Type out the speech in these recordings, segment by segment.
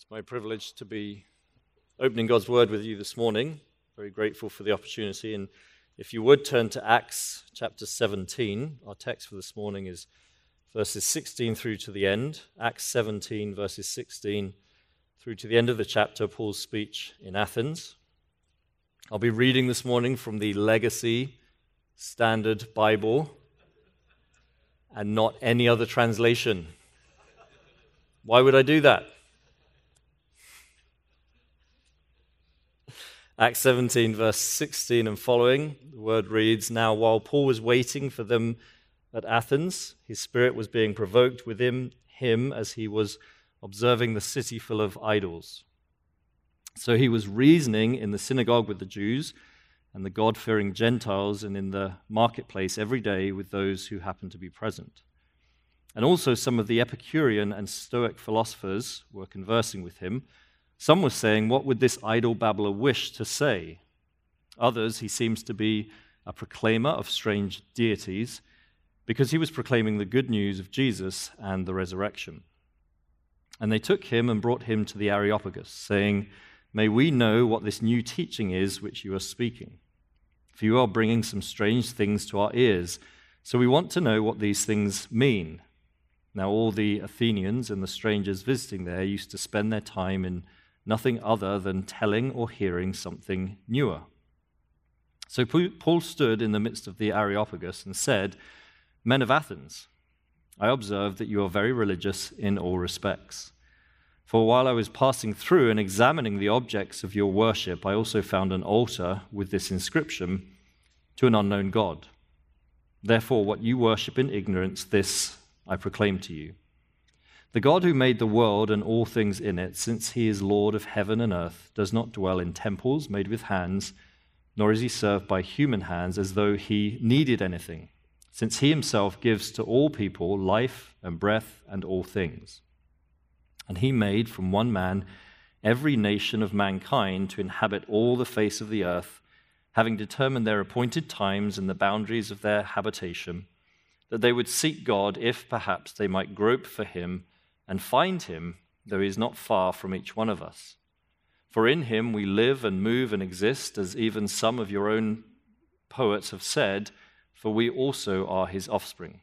My privilege to be opening God's Word with you this morning. Very grateful for the opportunity. And if you would turn to Acts chapter 17, our text for this morning is verses 16 through to the end. Acts 17, verses 16 through to the end of the chapter, Paul's speech in Athens. I'll be reading this morning from the Legacy Standard Bible and not any other translation. Why would I do that? Acts 17, verse 16 and following, the word reads, "Now while Paul was waiting for them at Athens, his spirit was being provoked within him as he was observing the city full of idols. So he was reasoning in the synagogue with the Jews and the God-fearing Gentiles and in the marketplace every day with those who happened to be present. And also some of the Epicurean and Stoic philosophers were conversing with him. Some were saying, 'What would this idle babbler wish to say?' Others, he seems to be a proclaimer of strange deities, because he was proclaiming the good news of Jesus and the resurrection. And they took him and brought him to the Areopagus, saying, 'May we know what this new teaching is which you are speaking? For you are bringing some strange things to our ears, so we want to know what these things mean.' Now all the Athenians and the strangers visiting there used to spend their time in nothing other than telling or hearing something newer. So Paul stood in the midst of the Areopagus and said, 'Men of Athens, I observe that you are very religious in all respects. For while I was passing through and examining the objects of your worship, I also found an altar with this inscription, "To an unknown God. Therefore, what you worship in ignorance, this I proclaim to you. The God who made the world and all things in it, since he is Lord of heaven and earth, does not dwell in temples made with hands, nor is he served by human hands as though he needed anything, since he himself gives to all people life and breath and all things. And he made from one man every nation of mankind to inhabit all the face of the earth, having determined their appointed times and the boundaries of their habitation, that they would seek God if perhaps they might grope for him and find him, though he is not far from each one of us. For in him we live and move and exist, as even some of your own poets have said, for we also are his offspring.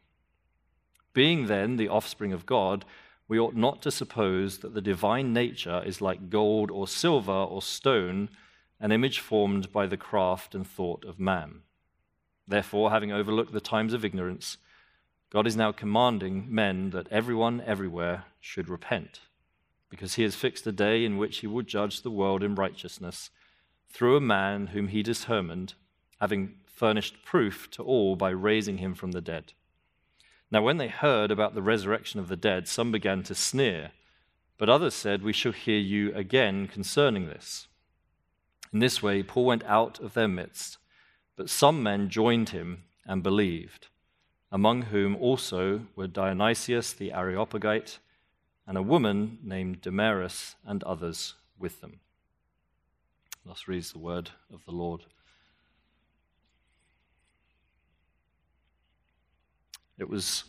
Being then the offspring of God, we ought not to suppose that the divine nature is like gold or silver or stone, an image formed by the craft and thought of man. Therefore, having overlooked the times of ignorance, God is now commanding men that everyone everywhere should repent, because he has fixed a day in which he will judge the world in righteousness through a man whom he determined, having furnished proof to all by raising him from the dead. Now when they heard about the resurrection of the dead, some began to sneer, but others said, 'We shall hear you again concerning this.' In this way Paul went out of their midst, but some men joined him and believed, among whom also were Dionysius the Areopagite and a woman named Damaris and others with them." Thus reads the word of the Lord. It was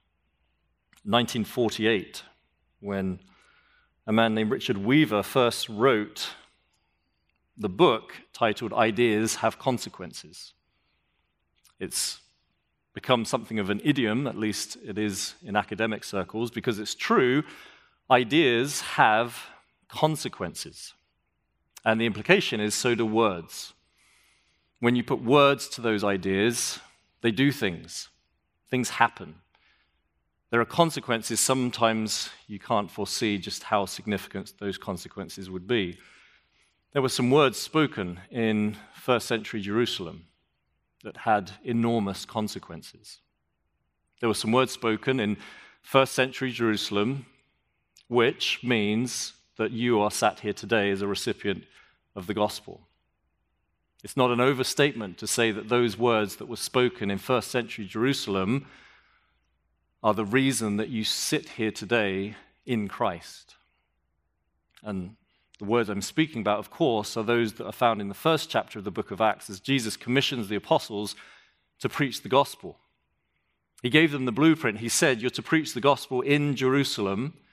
1948 when a man named Richard Weaver first wrote the book titled "Ideas Have Consequences." It's become something of an idiom, at least it is in academic circles, because it's true, ideas have consequences. And the implication is, so do words. When you put words to those ideas, they do things. Things happen. There are consequences. Sometimes you can't foresee just how significant those consequences would be. There were some words spoken in first century Jerusalem that had enormous consequences. There were some words spoken in first century Jerusalem, which means that you are sat here today as a recipient of the gospel. It's not an overstatement to say that those words that were spoken in first century Jerusalem are the reason that you sit here today in Christ. And the words I'm speaking about, of course, are those that are found in the first chapter of the book of Acts as Jesus commissions the apostles to preach the gospel. He gave them the blueprint. He said, "You're to preach the gospel in Jerusalem,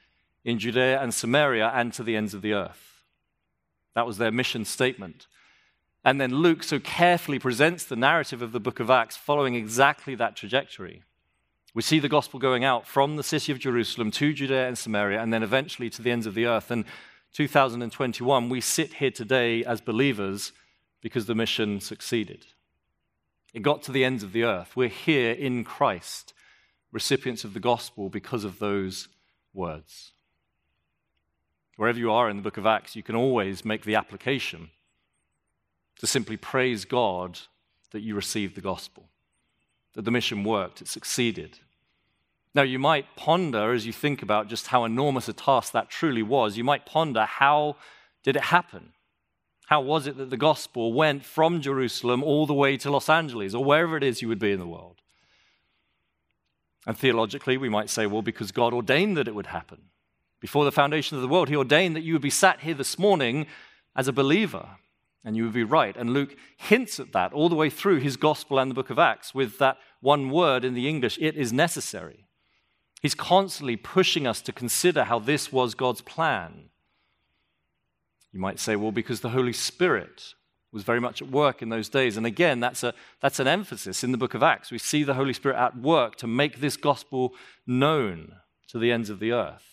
in Judea and Samaria and to the ends of the earth. That was their mission statement. And then Luke so carefully presents the narrative of the book of Acts following exactly that trajectory. We see the gospel going out from the city of Jerusalem to Judea and Samaria and then eventually to the ends of the earth. And 2021, we sit here today as believers because the mission succeeded. It got to the ends of the earth. We're here in Christ, recipients of the gospel because of those words. Wherever you are in the book of Acts, you can always make the application to simply praise God that you received the gospel, that the mission worked, it succeeded. Now, you might ponder, as you think about just how enormous a task that truly was, you might ponder, how did it happen? How was it that the gospel went from Jerusalem all the way to Los Angeles, or wherever it is you would be in the world? And theologically, we might say, well, because God ordained that it would happen. Before the foundation of the world, he ordained that you would be sat here this morning as a believer, and you would be right. And Luke hints at that all the way through his gospel and the book of Acts with that one word in the English, it is necessary. He's constantly pushing us to consider how this was God's plan. You might say, well, because the Holy Spirit was very much at work in those days. And again, that's an emphasis in the book of Acts. We see the Holy Spirit at work to make this gospel known to the ends of the earth.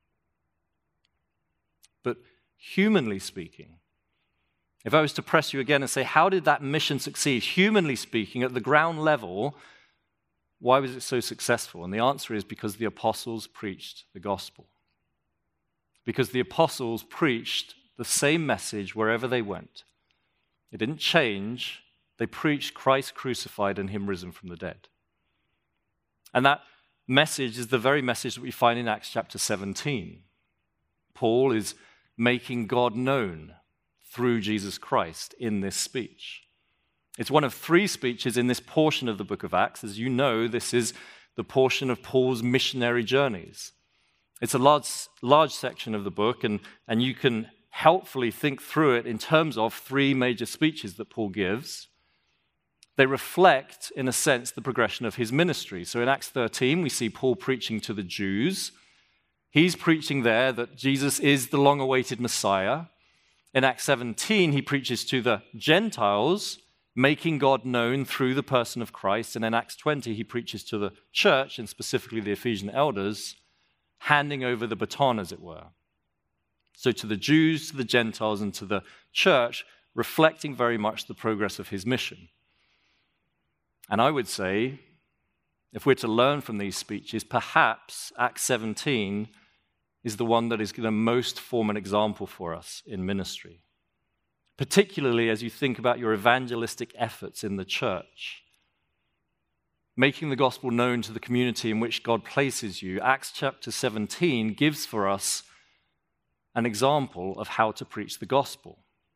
But humanly speaking, if I was to press you again and say, how did that mission succeed? Humanly speaking, at the ground level, why was it so successful? And the answer is because the apostles preached the gospel. Because the apostles preached the same message wherever they went. It didn't change. They preached Christ crucified and him risen from the dead. And that message is the very message that we find in Acts chapter 17. Paul is making God known through Jesus Christ in this speech. It's one of three speeches in this portion of the book of Acts. As you know, this is the portion of Paul's missionary journeys. It's a large section of the book, and you can helpfully think through it in terms of three major speeches that Paul gives. They reflect, in a sense, the progression of his ministry. So in Acts 13, we see Paul preaching to the Jews. He's preaching there that Jesus is the long-awaited Messiah. In Acts 17, he preaches to the Gentiles, making God known through the person of Christ. And in Acts 20, he preaches to the church, and specifically the Ephesian elders, handing over the baton, as it were. So to the Jews, to the Gentiles, and to the church, reflecting very much the progress of his mission. And I would say, if we're to learn from these speeches, perhaps Acts 17 is the one that is going to most form an example for us in ministry. Particularly as you think about your evangelistic efforts in the church. Making the gospel known to the community in which God places you, Acts chapter 17 gives for us an example of how to preach the gospel.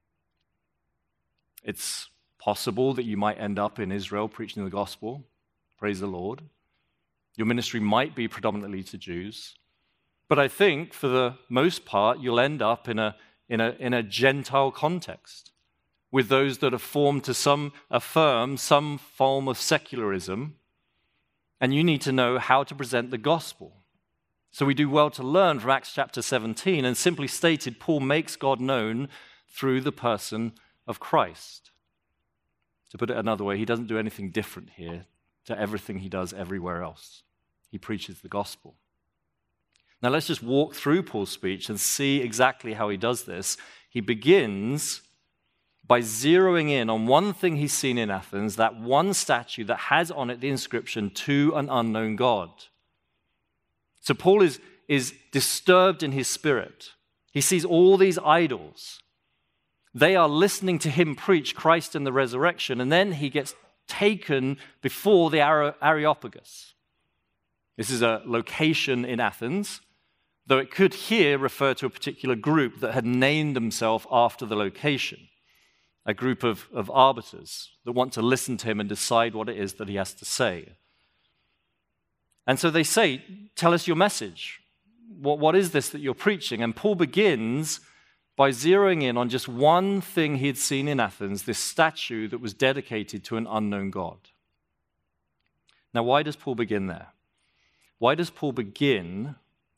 It's possible that you might end up in Israel preaching the gospel. Praise the Lord. Your ministry might be predominantly to Jews. But I think, for the most part, you'll end up in a Gentile context with those that are formed to affirm some form of secularism, and you need to know how to present the gospel. So we do well to learn from Acts chapter 17, and simply stated, Paul makes God known through the person of Christ. To put it another way, he doesn't do anything different here to everything he does everywhere else. He preaches the gospel. Now let's just walk through Paul's speech and see exactly how he does this. He begins by zeroing in on one thing he's seen in Athens, that one statue that has on it the inscription, "To an unknown God." So Paul is disturbed in his spirit. He sees all these idols. They are listening to him preach Christ and the resurrection, and then he gets taken before the Areopagus. This is a location in Athens, though it could here refer to a particular group that had named themselves after the location, a group of arbiters that want to listen to him and decide what it is that he has to say. And so they say, tell us your message. What is this that you're preaching? And Paul begins by zeroing in on just one thing he had seen in Athens, this statue that was dedicated to an unknown God. Now, why does Paul begin there? Why does Paul begin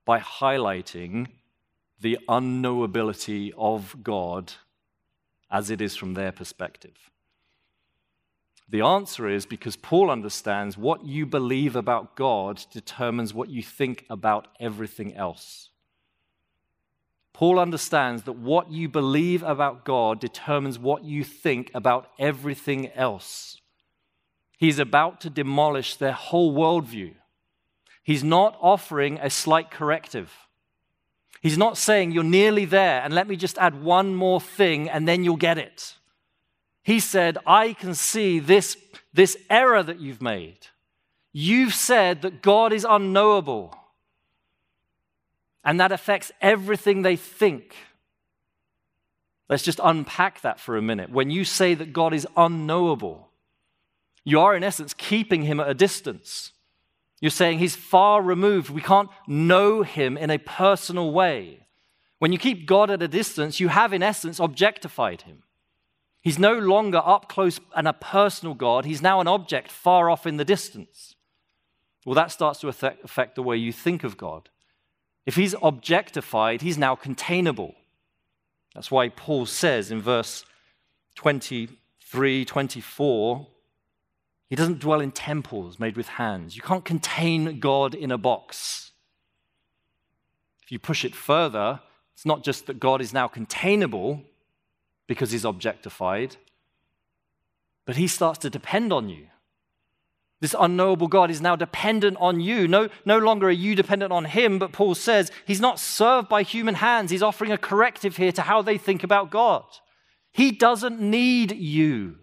by highlighting the unknowability of God as it is from their perspective? The answer is because Paul understands what you believe about God determines what you think about everything else. Paul understands that what you believe about God determines what you think about everything else. He's about to demolish their whole worldview. He's not offering a slight corrective. He's not saying you're nearly there and let me just add one more thing and then you'll get it. He said, I can see this error that you've made. You've said that God is unknowable. And that affects everything they think. Let's just unpack that for a minute. When you say that God is unknowable, you are in essence keeping him at a distance. You're saying he's far removed. We can't know him in a personal way. When you keep God at a distance, you have in essence objectified him. He's no longer up close and a personal God. He's now an object far off in the distance. Well, that starts to affect the way you think of God. If he's objectified, he's now containable. That's why Paul says in verse 23, 24, he doesn't dwell in temples made with hands. You can't contain God in a box. If you push it further, it's not just that God is now containable because he's objectified, but he starts to depend on you. This unknowable God is now dependent on you. No longer are you dependent on him, but Paul says he's not served by human hands. He's offering a corrective here to how they think about God. He doesn't need you.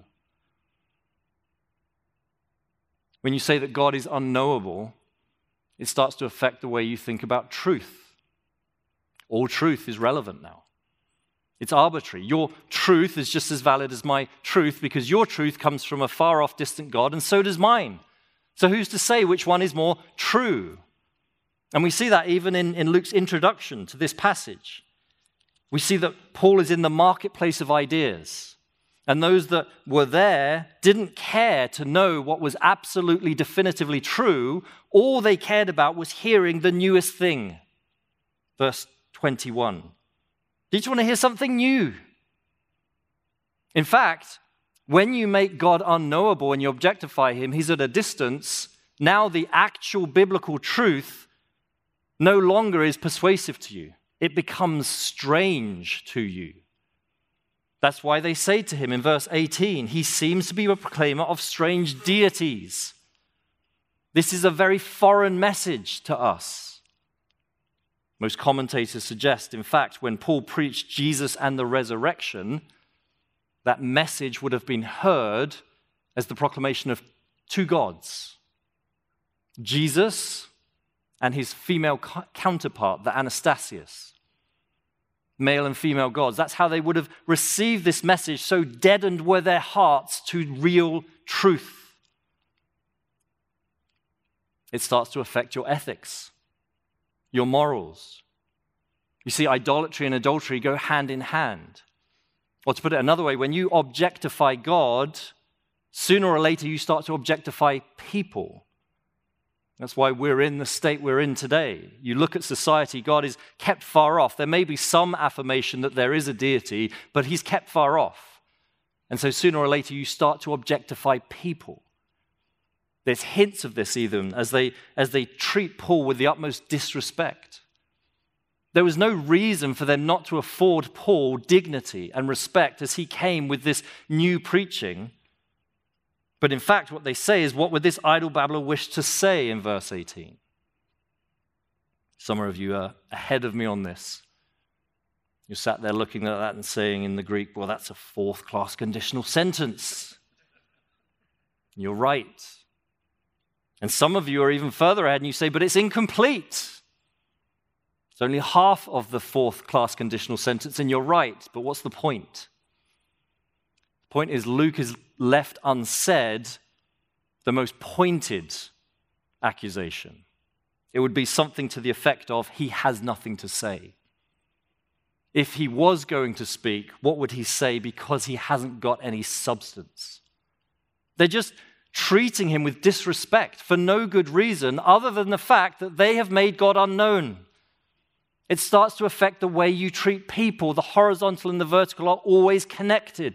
When you say that God is unknowable, it starts to affect the way you think about truth. All truth is relevant now. It's arbitrary. Your truth is just as valid as my truth because your truth comes from a far off distant God and so does mine. So who's to say which one is more true? And we see that even in Luke's introduction to this passage. We see that Paul is in the marketplace of ideas. And those that were there didn't care to know what was absolutely definitively true. All they cared about was hearing the newest thing. Verse 21. Do you just want to hear something new? In fact, when you make God unknowable and you objectify him, he's at a distance. Now the actual biblical truth no longer is persuasive to you. It becomes strange to you. That's why they say to him in verse 18, he seems to be a proclaimer of strange deities. This is a very foreign message to us. Most commentators suggest, in fact, when Paul preached Jesus and the resurrection, that message would have been heard as the proclamation of two gods, Jesus and his female counterpart, the Anastasius, male and female gods. That's how they would have received this message, so deadened were their hearts to real truth. It starts to affect your ethics, your morals. You see, idolatry and adultery go hand in hand. Or to put it another way, when you objectify God, sooner or later you start to objectify people. That's why we're in the state we're in today. You look at society, God is kept far off. There may be some affirmation that there is a deity, but he's kept far off. And so sooner or later you start to objectify people. There's hints of this even as they treat Paul with the utmost disrespect. There was no reason for them not to afford Paul dignity and respect as he came with this new preaching. But in fact, what they say is, what would this idol babbler wish to say in verse 18? Some of you are ahead of me on this. You sat there looking at that and saying in the Greek, well, that's a fourth-class conditional sentence. You're right. And some of you are even further ahead and you say, but it's incomplete. It's only half of the fourth-class conditional sentence, and you're right, but what's the point? The point is Luke has left unsaid the most pointed accusation. It would be something to the effect of, he has nothing to say. If he was going to speak, what would he say because he hasn't got any substance? They're just treating him with disrespect for no good reason other than the fact that they have made God unknown. It starts to affect the way you treat people. The horizontal and the vertical are always connected.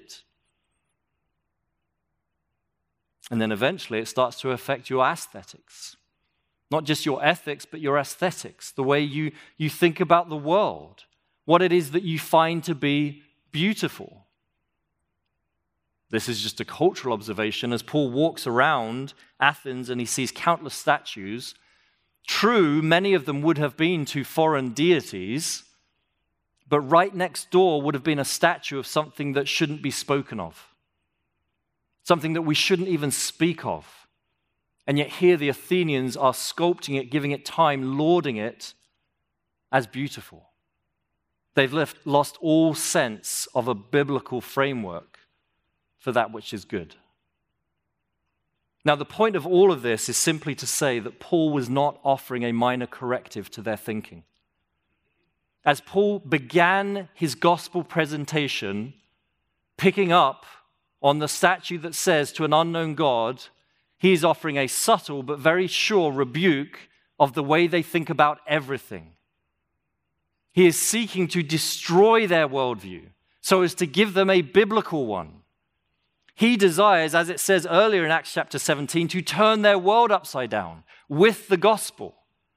And then eventually it starts to affect your aesthetics. Not just your ethics, but your aesthetics, the way you think about the world, what it is that you find to be beautiful. This is just a cultural observation. As Paul walks around Athens and he sees countless statues, true, many of them would have been to foreign deities, but right next door would have been a statue of something that shouldn't be spoken of, something that we shouldn't even speak of. And yet here the Athenians are sculpting it, giving it time, lauding it as beautiful. They've lost all sense of a biblical framework for that which is good. Now, the point of all of this is simply to say that Paul was not offering a minor corrective to their thinking. As Paul began his gospel presentation, picking up on the statue that says to an unknown God, he is offering a subtle but very sure rebuke of the way they think about everything. He is seeking to destroy their worldview so as to give them a biblical one. He desires, as it says earlier in Acts chapter 17, to turn their world upside down with the gospel.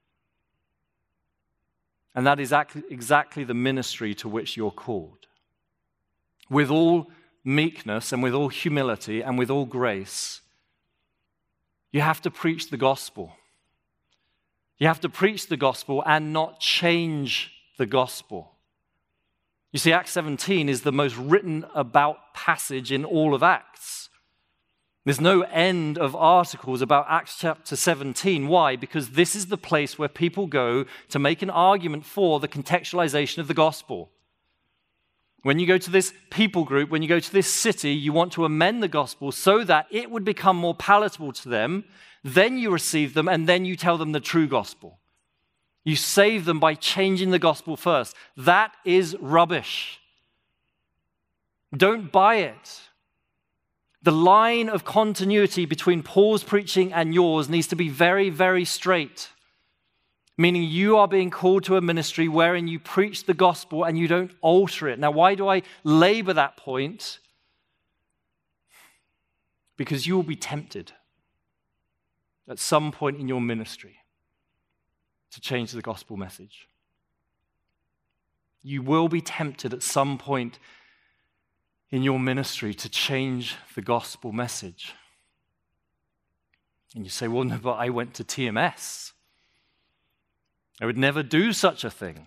And that is exactly the ministry to which you're called. With all meekness and with all humility and with all grace, you have to preach the gospel. You have to preach the gospel and not change the gospel. You see, Acts 17 is the most written about passage in all of Acts. There's no end of articles about Acts chapter 17. Why? Because this is the place where people go to make an argument for the contextualization of the gospel. When you go to this people group, when you go to this city, you want to amend the gospel so that it would become more palatable to them. Then you receive them, and then you tell them the true gospel. You save them by changing the gospel first. That is rubbish. Don't buy it. The line of continuity between Paul's preaching and yours needs to be very, very straight. Meaning you are being called to a ministry wherein you preach the gospel and you don't alter it. Now, why do I labor that point? Because you will be tempted at some point in your ministry to change the gospel message. You will be tempted at some point in your ministry to change the gospel message. And you say, well, no, but I went to TMS. I would never do such a thing.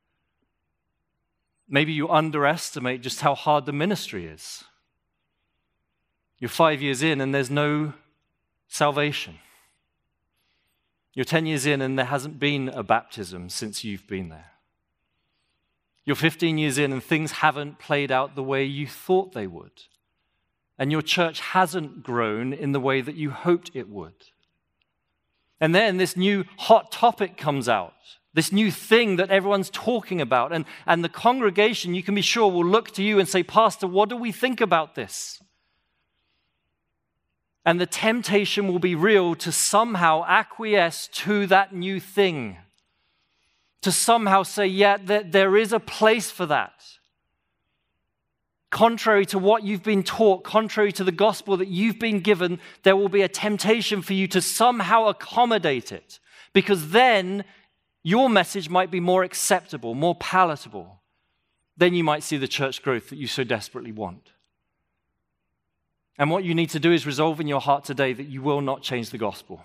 Maybe you underestimate just how hard the ministry is. You're 5 years in and there's no salvation. You're 10 years in and there hasn't been a baptism since you've been there. You're 15 years in and things haven't played out the way you thought they would. And your church hasn't grown in the way that you hoped it would. And then this new hot topic comes out, this new thing that everyone's talking about. And the congregation, you can be sure, will look to you and say, Pastor, what do we think about this? And the temptation will be real to somehow acquiesce to that new thing. To somehow say, yeah, there is a place for that. Contrary to what you've been taught, contrary to the gospel that you've been given, there will be a temptation for you to somehow accommodate it. Because then your message might be more acceptable, more palatable. Then you might see the church growth that you so desperately want. And what you need to do is resolve in your heart today that you will not change the gospel.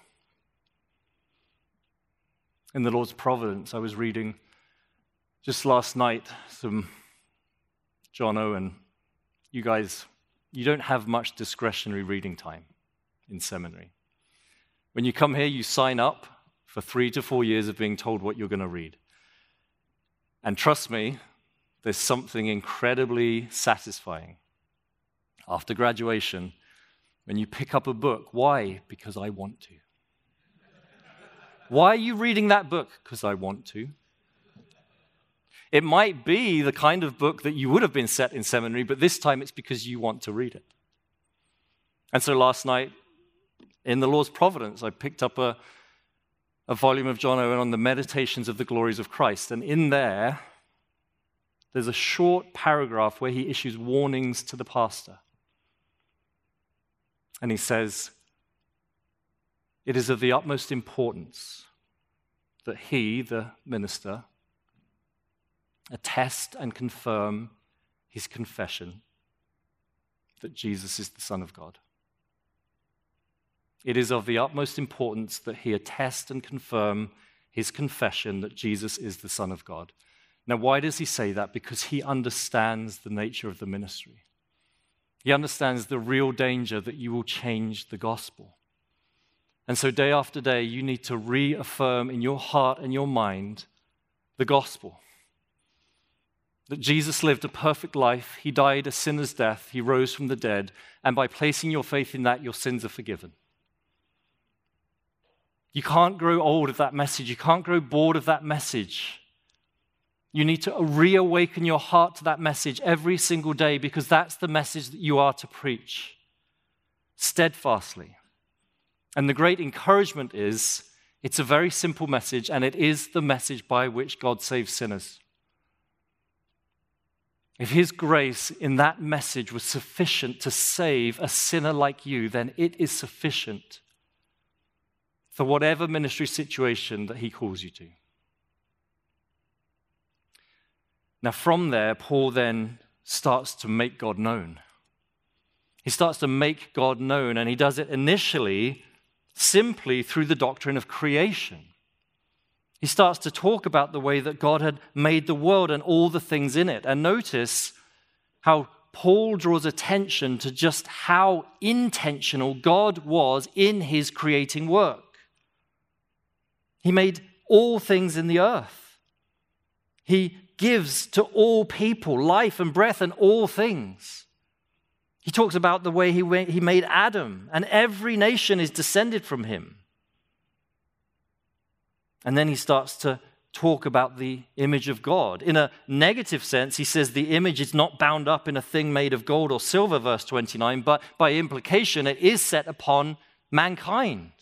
In the Lord's providence, I was reading just last night some John Owen. You guys, you don't have much discretionary reading time in seminary. When you come here, you sign up for 3 to 4 years of being told what you're going to read. And trust me, there's something incredibly satisfying after graduation when you pick up a book. Why? Because I want to. Why are you reading that book? Because I want to. It might be the kind of book that you would have been set in seminary, but this time it's because you want to read it. And so last night, in the Lord's providence, I picked up a a volume of John Owen on the Meditations of the Glories of Christ. And in there's a short paragraph where he issues warnings to the pastor. And he says, it is of the utmost importance that he, the minister, attest and confirm his confession that Jesus is the Son of God. It is of the utmost importance that he attest and confirm his confession that Jesus is the Son of God. Now, why does he say that? Because he understands the nature of the ministry. He understands the real danger that you will change the gospel. And so day after day, you need to reaffirm in your heart and your mind the gospel. That Jesus lived a perfect life, he died a sinner's death, he rose from the dead, and by placing your faith in that, your sins are forgiven. You can't grow old of that message. You can't grow bored of that message. You need to reawaken your heart to that message every single day, because that's the message that you are to preach steadfastly. And the great encouragement is, it's a very simple message, and it is the message by which God saves sinners. If his grace in that message was sufficient to save a sinner like you, then it is sufficient for whatever ministry situation that he calls you to. Now, from there, Paul then starts to make God known. He starts to make God known, and he does it initially simply through the doctrine of creation. He starts to talk about the way that God had made the world and all the things in it. And notice how Paul draws attention to just how intentional God was in his creating work. He made all things in the earth. He gives to all people life and breath and all things. He talks about the way he made Adam, and every nation is descended from him. And then he starts to talk about the image of God. In a negative sense, he says the image is not bound up in a thing made of gold or silver, verse 29, but by implication, it is set upon mankind.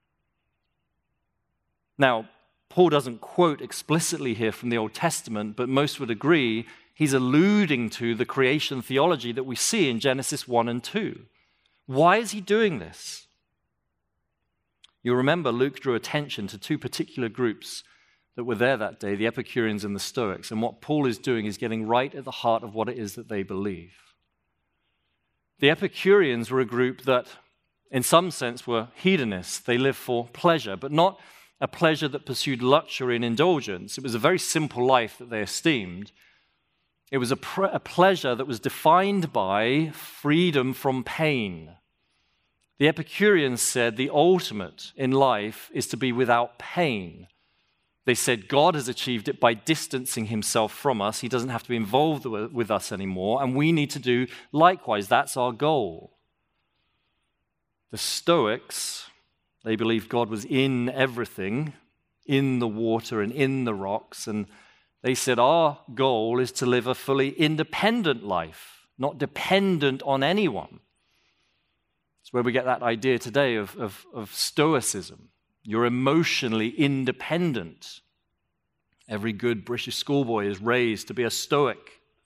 Now, Paul doesn't quote explicitly here from the Old Testament, but most would agree he's alluding to the creation theology that we see in Genesis 1 and 2. Why is he doing this? You remember Luke drew attention to two particular groups that were there that day, the Epicureans and the Stoics, and what Paul is doing is getting right at the heart of what it is that they believe. The Epicureans were a group that, in some sense, were hedonists. They lived for pleasure, but not a pleasure that pursued luxury and indulgence. It was a very simple life that they esteemed. It was a pleasure that was defined by freedom from pain. The Epicureans said the ultimate in life is to be without pain. They said God has achieved it by distancing himself from us. He doesn't have to be involved with us anymore, and we need to do likewise. That's our goal. The Stoics, they believed God was in everything, in the water and in the rocks, and they said our goal is to live a fully independent life, not dependent on anyone. It's where we get that idea today of Stoicism. You're emotionally independent. Every good British schoolboy is raised to be a Stoic.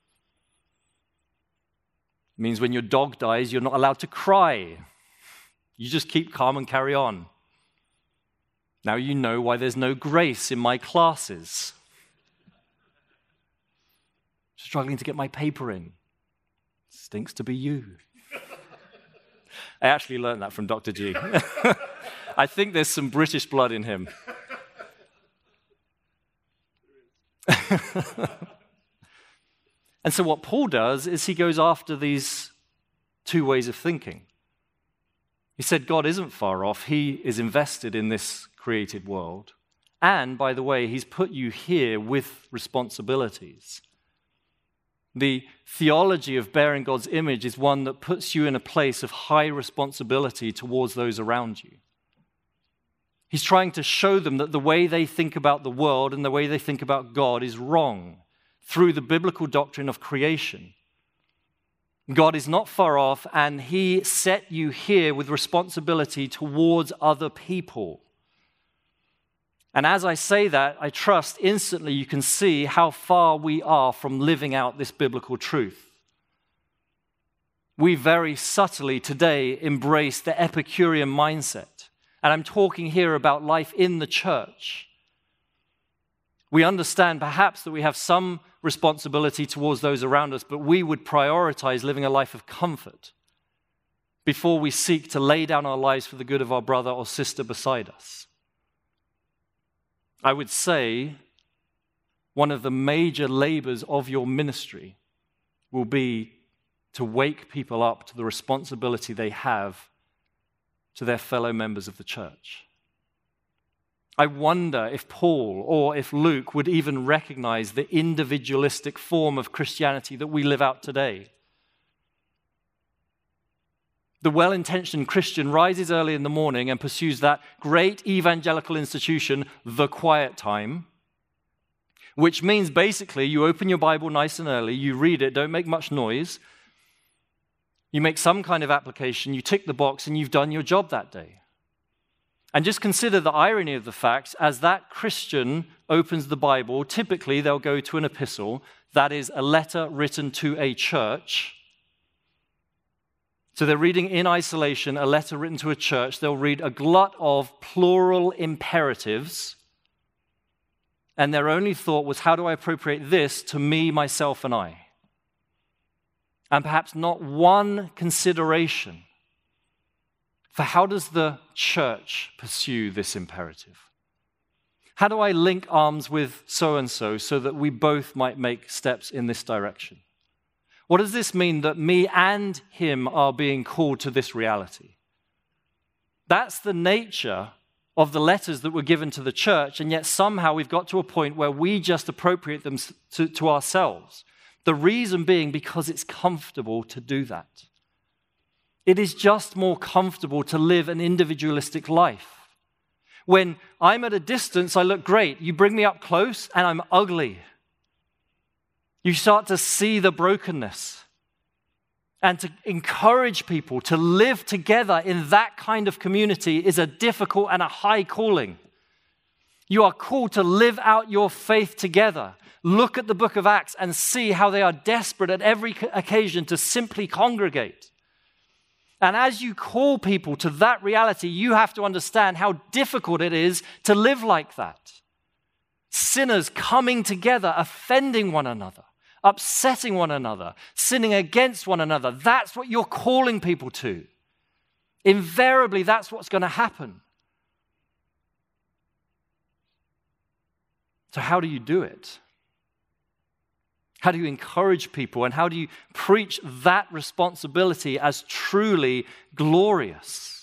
It means when your dog dies, you're not allowed to cry. You just keep calm and carry on. Now you know why there's no grace in my classes. Struggling to get my paper in. Stinks to be you. I actually learned that from Dr. G. I think there's some British blood in him. And so what Paul does is he goes after these two ways of thinking. He said God isn't far off. He is invested in this created world. And, by the way, he's put you here with responsibilities. The theology of bearing God's image is one that puts you in a place of high responsibility towards those around you. He's trying to show them that the way they think about the world and the way they think about God is wrong through the biblical doctrine of creation. God is not far off, and he set you here with responsibility towards other people. And as I say that, I trust instantly you can see how far we are from living out this biblical truth. We very subtly today embrace the Epicurean mindset. And I'm talking here about life in the church. We understand perhaps that we have some responsibility towards those around us, but we would prioritize living a life of comfort before we seek to lay down our lives for the good of our brother or sister beside us. I would say one of the major labors of your ministry will be to wake people up to the responsibility they have to their fellow members of the church. I wonder if Paul or if Luke would even recognize the individualistic form of Christianity that we live out today. The well-intentioned Christian rises early in the morning and pursues that great evangelical institution, the quiet time, which means basically you open your Bible nice and early, you read it, don't make much noise, you make some kind of application, you tick the box, and you've done your job that day. And just consider the irony of the fact, as that Christian opens the Bible, typically they'll go to an epistle, that is a letter written to a church. So they're reading in isolation a letter written to a church. They'll read a glut of plural imperatives, and their only thought was, how do I appropriate this to me, myself, and I? And perhaps not one consideration for how does the church pursue this imperative? How do I link arms with so-and-so so that we both might make steps in this direction? What does this mean that me and him are being called to this reality? That's the nature of the letters that were given to the church, and yet somehow we've got to a point where we just appropriate them to ourselves. The reason being because it's comfortable to do that. It is just more comfortable to live an individualistic life. When I'm at a distance, I look great. You bring me up close, and I'm ugly. You start to see the brokenness. And to encourage people to live together in that kind of community is a difficult and a high calling. You are called to live out your faith together. Look at the book of Acts and see how they are desperate at every occasion to simply congregate. And as you call people to that reality, you have to understand how difficult it is to live like that. Sinners coming together, offending one another, upsetting one another, sinning against one another. That's what you're calling people to. Invariably, that's what's going to happen. So how do you do it? How do you encourage people, and how do you preach that responsibility as truly glorious?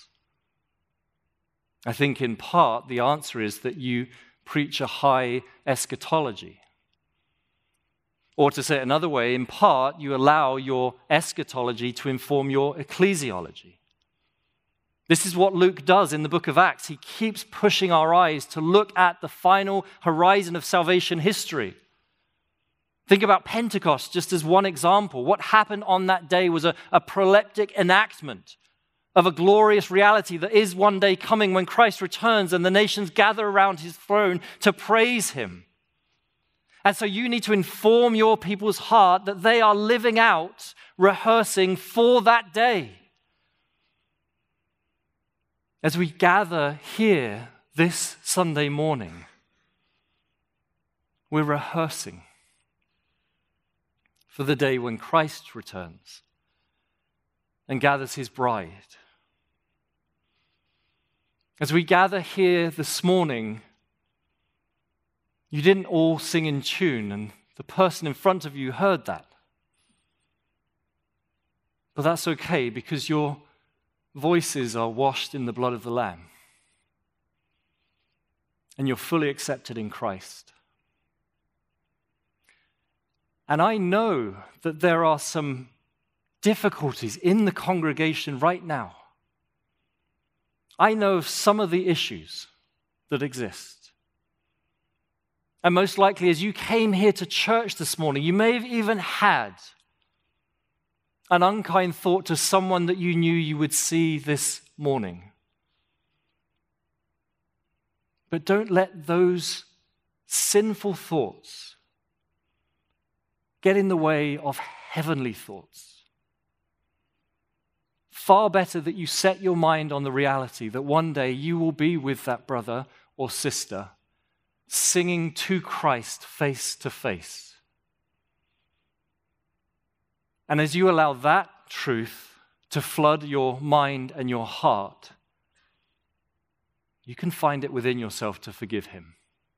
I think in part the answer is that you preach a high eschatology. Or to say it another way, in part you allow your eschatology to inform your ecclesiology. This is what Luke does in the book of Acts. He keeps pushing our eyes to look at the final horizon of salvation history. Think about Pentecost just as one example. What happened on that day was a proleptic enactment of a glorious reality that is one day coming when Christ returns and the nations gather around his throne to praise him. And so you need to inform your people's heart that they are living out, rehearsing for that day. As we gather here this Sunday morning, we're rehearsing for the day when Christ returns and gathers his bride. As we gather here this morning, you didn't all sing in tune, and the person in front of you heard that. But that's okay, because your voices are washed in the blood of the Lamb, and you're fully accepted in Christ. And I know that there are some difficulties in the congregation right now. I know of some of the issues that exist. And most likely, as you came here to church this morning, you may have even had an unkind thought to someone that you knew you would see this morning. But don't let those sinful thoughts get in the way of heavenly thoughts. Far better that you set your mind on the reality that one day you will be with that brother or sister singing to Christ face to face. And as you allow that truth to flood your mind and your heart, you can find it within yourself to forgive him.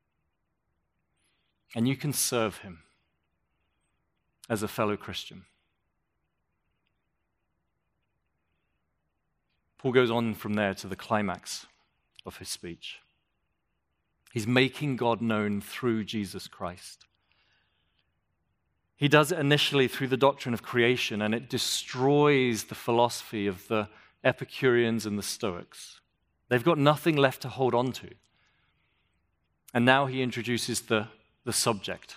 And you can serve him as a fellow Christian. Paul goes on from there to the climax of his speech. He's making God known through Jesus Christ. He does it initially through the doctrine of creation, and it destroys the philosophy of the Epicureans and the Stoics. They've got nothing left to hold on to. And now he introduces the subject.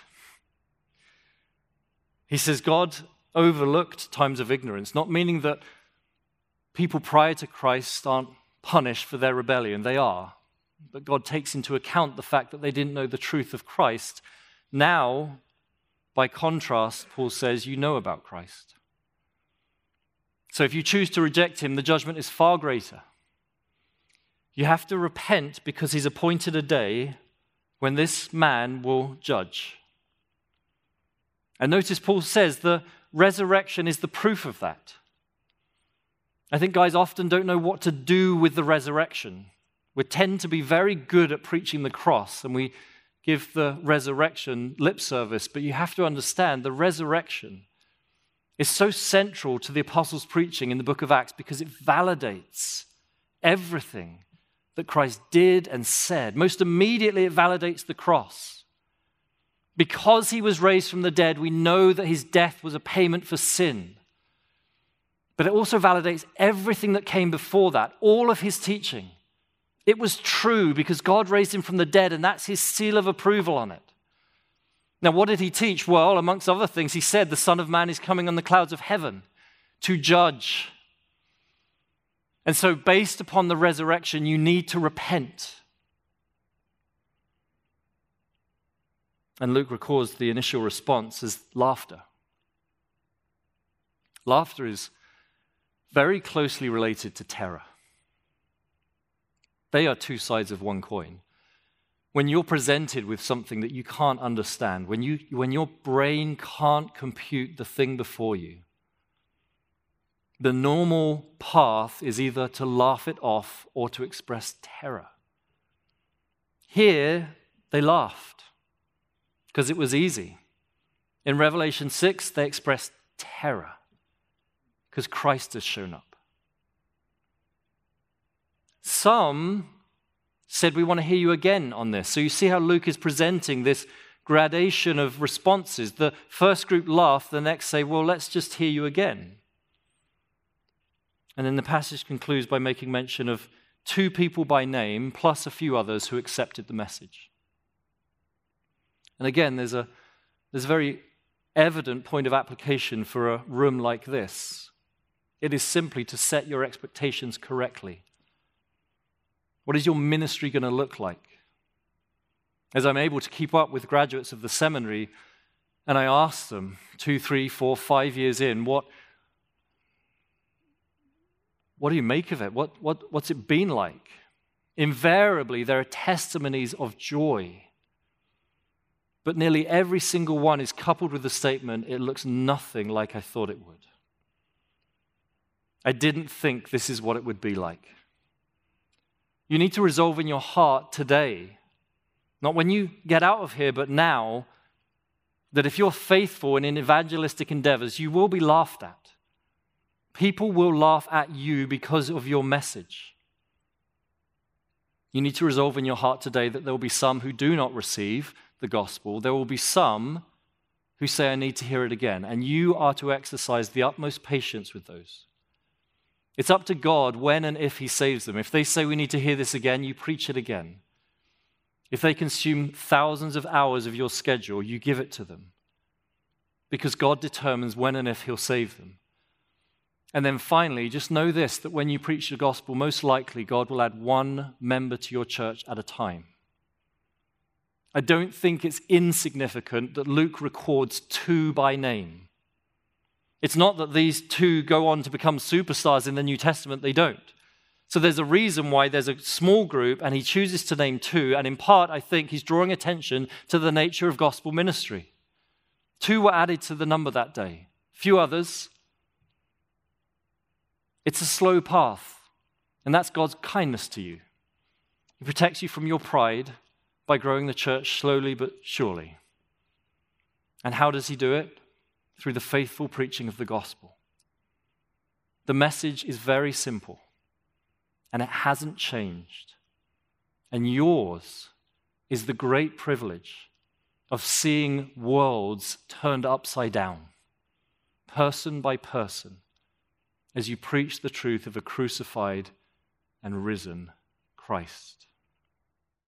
He says God overlooked times of ignorance, not meaning that people prior to Christ aren't punished for their rebellion. They are. But God takes into account the fact that they didn't know the truth of Christ. Now, by contrast, Paul says, you know about Christ. So if you choose to reject him, the judgment is far greater. You have to repent because he's appointed a day when this man will judge. And notice Paul says the resurrection is the proof of that. I think guys often don't know what to do with the resurrection. We tend to be very good at preaching the cross, and we give the resurrection lip service, but you have to understand the resurrection is so central to the apostles' preaching in the book of Acts because it validates everything that Christ did and said. Most immediately, it validates the cross. Because he was raised from the dead, we know that his death was a payment for sin. But it also validates everything that came before that, all of his teaching. It was true because God raised him from the dead, and that's his seal of approval on it. Now, what did he teach? Well, amongst other things, he said the Son of Man is coming on the clouds of heaven to judge. And so, based upon the resurrection, you need to repent. And Luke records the initial response as laughter. Laughter is very closely related to terror. They are two sides of one coin. When you're presented with something that you can't understand, when your brain can't compute the thing before you, the normal path is either to laugh it off or to express terror. Here, they laughed because it was easy. In Revelation 6, they expressed terror because Christ has shown up. Some said, we want to hear you again on this. So you see how Luke is presenting this gradation of responses. The first group laugh, the next say, well, let's just hear you again. And then the passage concludes by making mention of 2 people by name, plus a few others who accepted the message. And again, there's a very evident point of application for a room like this. It is simply to set your expectations correctly. What is your ministry going to look like? As I'm able to keep up with graduates of the seminary, and I ask them 2, 3, 4, 5 years in, what do you make of it? What's it been like? Invariably, there are testimonies of joy. But nearly every single one is coupled with the statement, it looks nothing like I thought it would. I didn't think this is what it would be like. You need to resolve in your heart today, not when you get out of here, but now, that if you're faithful and in evangelistic endeavors, you will be laughed at. People will laugh at you because of your message. You need to resolve in your heart today that there will be some who do not receive the gospel. There will be some who say, I need to hear it again. And you are to exercise the utmost patience with those. It's up to God when and if he saves them. If they say we need to hear this again, you preach it again. If they consume thousands of hours of your schedule, you give it to them. Because God determines when and if he'll save them. And then finally, just know this, that when you preach the gospel, most likely God will add 1 member to your church at a time. I don't think it's insignificant that Luke records 2 by name. It's not that these 2 go on to become superstars in the New Testament, they don't. So there's a reason why there's a small group and he chooses to name 2, and in part I think he's drawing attention to the nature of gospel ministry. 2 were added to the number that day, few others. It's a slow path, and that's God's kindness to you. He protects you from your pride by growing the church slowly but surely. And how does he do it? Through the faithful preaching of the gospel. The message is very simple, and it hasn't changed. And yours is the great privilege of seeing worlds turned upside down, person by person, as you preach the truth of a crucified and risen Christ.